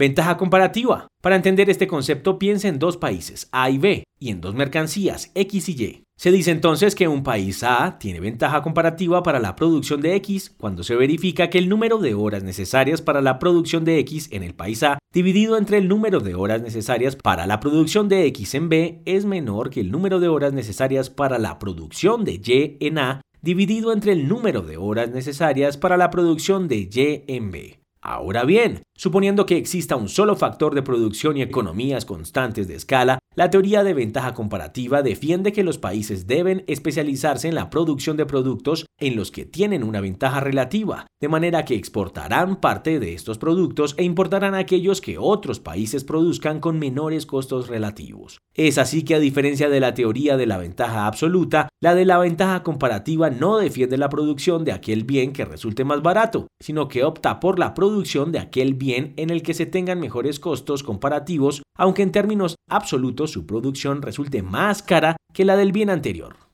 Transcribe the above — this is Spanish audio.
Ventaja comparativa. Para entender este concepto, piensa en dos países, A y B, y en dos mercancías, X y Y. Se dice entonces que un país A tiene ventaja comparativa para la producción de X cuando se verifica que el número de horas necesarias para la producción de X en el país A dividido entre el número de horas necesarias para la producción de X en B es menor que el número de horas necesarias para la producción de Y en A dividido entre el número de horas necesarias para la producción de Y en B. Ahora bien, suponiendo que exista un solo factor de producción y economías constantes de escala, la teoría de ventaja comparativa defiende que los países deben especializarse en la producción de productos en los que tienen una ventaja relativa, de manera que exportarán parte de estos productos e importarán aquellos que otros países produzcan con menores costos relativos. Es así que, a diferencia de la teoría de la ventaja absoluta, la de la ventaja comparativa no defiende la producción de aquel bien que resulte más barato, sino que opta por la producción de aquel bien en el que se tengan mejores costos comparativos, aunque en términos absolutos su producción resulte más cara que la del bien anterior.